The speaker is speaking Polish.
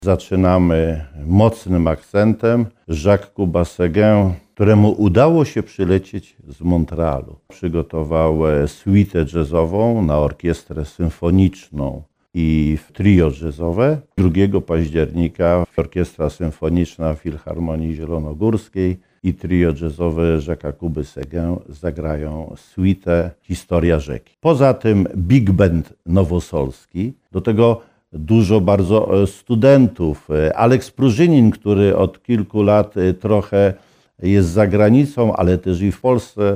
Zaczynamy mocnym akcentem. Jacques Couba-Seguin, któremu udało się przylecieć z Montrealu. Przygotował suitę jazzową na orkiestrę symfoniczną i trio jazzowe. 2 października Orkiestra Symfoniczna Filharmonii Zielonogórskiej i trio jazzowe Jacques'a Couby-Seguin zagrają suitę Historia rzeki. Poza tym Big Band nowosolski, do tego dużo bardzo studentów. Alex Prużynin, który od kilku lat trochę jest za granicą, ale też i w Polsce